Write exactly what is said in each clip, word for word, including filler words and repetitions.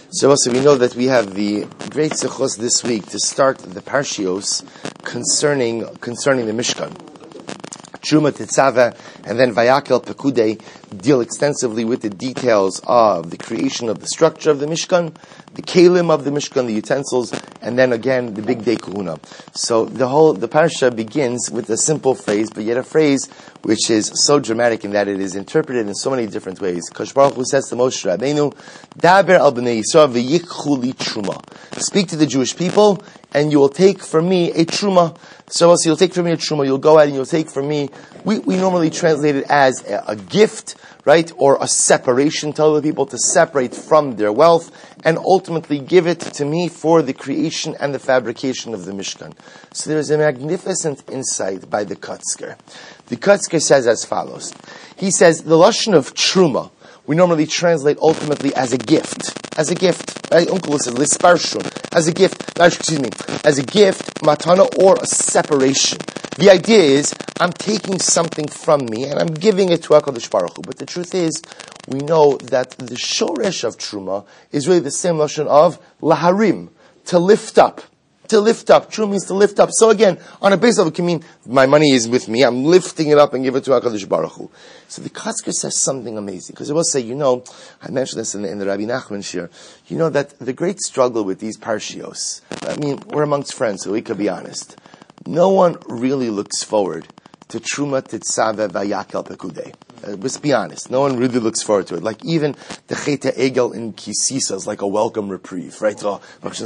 So also we know that we have the great sechos this week to start the parshios concerning concerning the Mishkan. Truma Tetzaveh and then Vayakel Pekudei deal extensively with the details of the creation of the structure of the Mishkan, the kalim of the Mishkan, the utensils, and then again the big day kahuna. So the whole the parsha begins with a simple phrase, but yet a phrase which is so dramatic in that it is interpreted in so many different ways. Kadosh Baruch Hu says to Moshe Rabbeinu, "Daber al bnei Yisrael v'yikchu li truma." Speak to the Jewish people, and you will take from me a truma. So also you'll take from me a truma. You'll go out and you'll take from me. We we normally translate it as a, a gift, right, or a separation. Tell the people to separate from their wealth and ultimately give it to me for the creation and the fabrication of the Mishkan. So there is a magnificent insight by the Kotzker. The Kotzker says as follows. He says the lashon of truma we normally translate ultimately as a gift. As a gift. My uncle says, lisparshun. As a gift. Excuse me. As a gift, matana, or a separation. The idea is, I'm taking something from me and I'm giving it to HaKadosh Baruch Hu. But the truth is, we know that the shoresh of truma is really the same notion of laharim, to lift up. To lift up. Truma means to lift up. So again, on a base level, it can mean my money is with me. I'm lifting it up and give it to HaKadosh Baruch Hu. So the Kotzker says something amazing. Because it will say, you know, I mentioned this in the, in the Rabbi Nachman shir, you know that the great struggle with these parshios, I mean, we're amongst friends, so we could be honest. No one really looks forward to Truma Tetzaveh Vayakel Pekudei. Uh, let's be honest. No one really looks forward to it. Like even the Cheta Egel in Kisisa is like a welcome reprieve, right? Oh,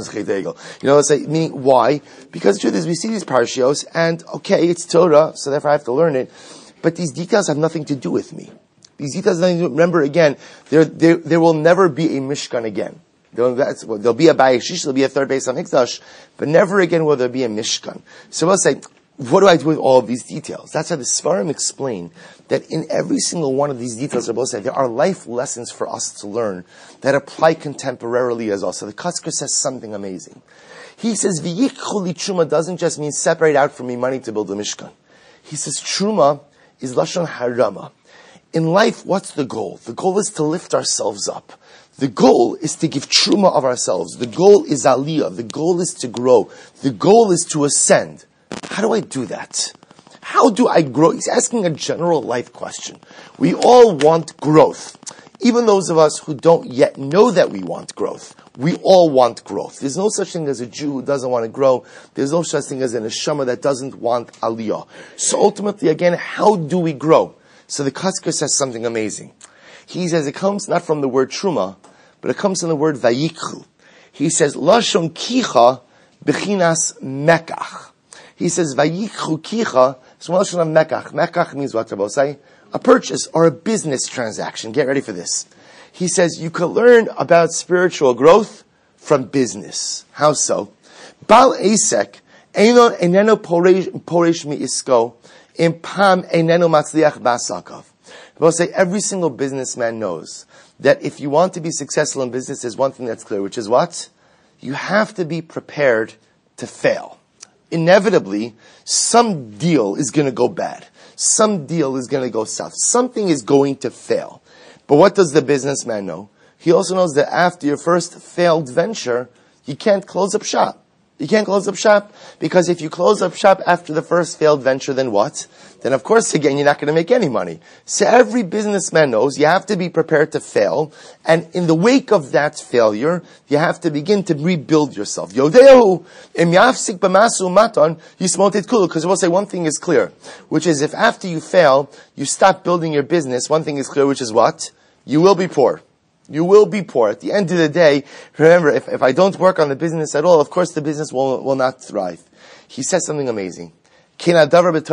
you know, it's like, meaning, why? Because the truth is, we see these parshios, and okay, it's Torah, so therefore I have to learn it, but these details have nothing to do with me. These details have nothing to do, remember again, there, there, there will never be a Mishkan again. There'll, there'll be a Bayis Shish, there'll be a third base on Mikdash, but never again will there be a Mishkan. So we'll say, what do I do with all of these details? That's how the Svarim explain that in every single one of these details, Rabbi said, there are life lessons for us to learn that apply contemporarily as well. So the Kotzker says something amazing. He says, V'yikchu li truma doesn't just mean separate out from me money to build a Mishkan. He says, truma is lashon harama. In life, what's the goal? The goal is to lift ourselves up. The goal is to give truma of ourselves. The goal is aliyah. The goal is to grow. The goal is to ascend. How do I do that? How do I grow? He's asking a general life question. We all want growth. Even those of us who don't yet know that we want growth. We all want growth. There's no such thing as a Jew who doesn't want to grow. There's no such thing as an neshama that doesn't want aliyah. So ultimately, again, how do we grow? So the Kotzker says something amazing. He says it comes not from the word truma, but it comes from the word vayikhu. He says, lashon kicha b'chinas mekach. He says, vayikhu kicha, it's one lashon of mekach. Mekach means what, Rabbi say? A purchase or a business transaction. Get ready for this. He says, you can learn about spiritual growth from business. How so? Bal Esek, Einon eneno poresh mi isko, impam eneno matzliach basakav. Rabbi say, every single businessman knows that if you want to be successful in business, there's one thing that's clear, which is what? You have to be prepared to fail. Inevitably, some deal is going to go bad. Some deal is going to go south. Something is going to fail. But what does the businessman know? He also knows that after your first failed venture, you can't close up shop. You can't close up shop, because if you close up shop after the first failed venture, then what? Then of course, again, you're not going to make any money. So every businessman knows you have to be prepared to fail, and in the wake of that failure, you have to begin to rebuild yourself. Yodehu, im yafsik b'masu matan, yismotet kulu. Because we'll say one thing is clear, which is if after you fail, you stop building your business, one thing is clear, which is what? You will be poor. You will be poor. At the end of the day, remember, if, if I don't work on the business at all, of course the business will, will not thrive. He says something amazing. I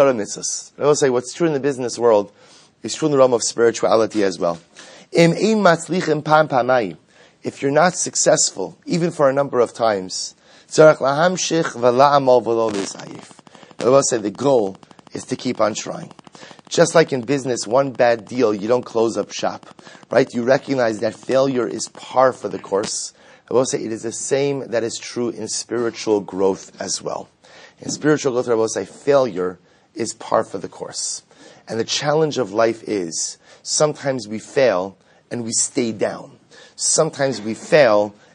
will say what's true in the business world is true in the realm of spirituality as well. If you're not successful, even for a number of times, I will say the goal is to keep on trying. Just like in business, one bad deal, you don't close up shop, right? You recognize that failure is par for the course. I will say it is the same that is true in spiritual growth as well. In spiritual growth, I will say failure is par for the course. And the challenge of life is sometimes we fail and we stay down. Sometimes we fail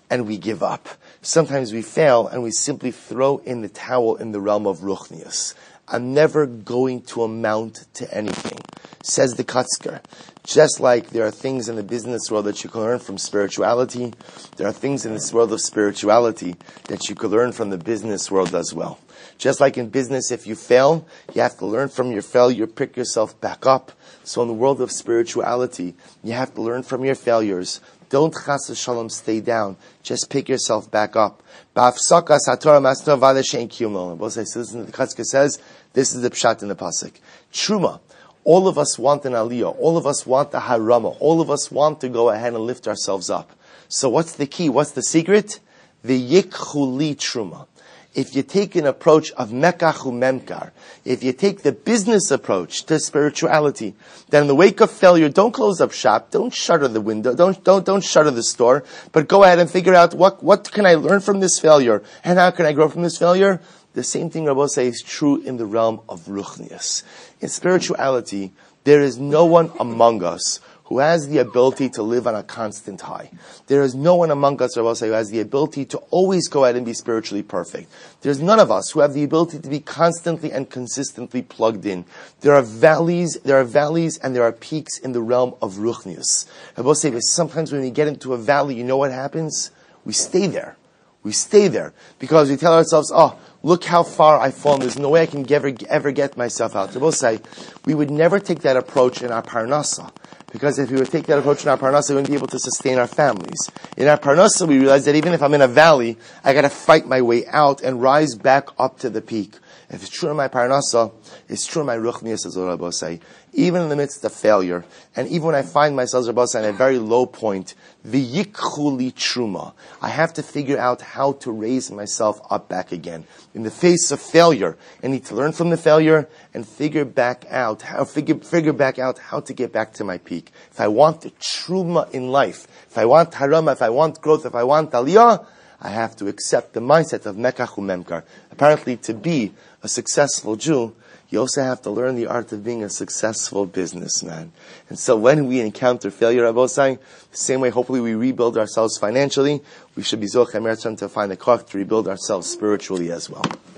and we give up. Sometimes we fail and we simply throw in the towel in the realm of ruchnius. I'm never going to amount to anything. Says the Kotzker. Just like there are things in the business world that you can learn from spirituality, there are things in this world of spirituality that you could learn from the business world as well. Just like in business, if you fail, you have to learn from your failure, pick yourself back up. So in the world of spirituality, you have to learn from your failures. Don't chas v'shalom stay down. Just pick yourself back up. Ba'afsakas haTorah masnor v'ada she'en kiyum l'olam. Both sides, listen to the Kotzker says, this is the pshat in the pasuk. Truma. All of us want an aliyah. All of us want the harama. All of us want to go ahead and lift ourselves up. So what's the key? What's the secret? The yikhu li truma. If you take an approach of mekachu memkar, if you take the business approach to spirituality, then in the wake of failure, don't close up shop, don't shutter the window, don't don't don't shutter the store, but go ahead and figure out what what can I learn from this failure, and how can I grow from this failure? The same thing Rabbi say is true in the realm of ruchnius. In spirituality, there is no one among us who has the ability to live on a constant high. There is no one among us, Rabbi say, who has the ability to always go ahead and be spiritually perfect. There's none of us who have the ability to be constantly and consistently plugged in. There are valleys, there are valleys, and there are peaks in the realm of ruchnius. Rabbi say that sometimes when we get into a valley, you know what happens? We stay there. We stay there because we tell ourselves, oh, look how far I've fallen. There's no way I can ever, ever get myself out. Rabbi say, we would never take that approach in our parnasa. Because if we would take that approach in our parnasa, we wouldn't be able to sustain our families. In our parnasa, we realize that even if I'm in a valley, I gotta fight my way out and rise back up to the peak. If it's true in my parnasa, it's true in my ruchnius, as Rabbi say. Even in the midst of failure, and even when I find myself, Rabbi say, at a very low point, v'yikhu li truma. I have to figure out how to raise myself up back again. In the face of failure, I need to learn from the failure and figure back out how figure figure back out how to get back to my peak. If I want the truma in life, if I want harama, if I want growth, if I want aliyah, I have to accept the mindset of mekachu memkar. Apparently, to be a successful Jew, you also have to learn the art of being a successful businessman. And so when we encounter failure, Rabbi saying, the same way hopefully we rebuild ourselves financially, we should be zocheh me'eretzon to find the koch to rebuild ourselves spiritually as well.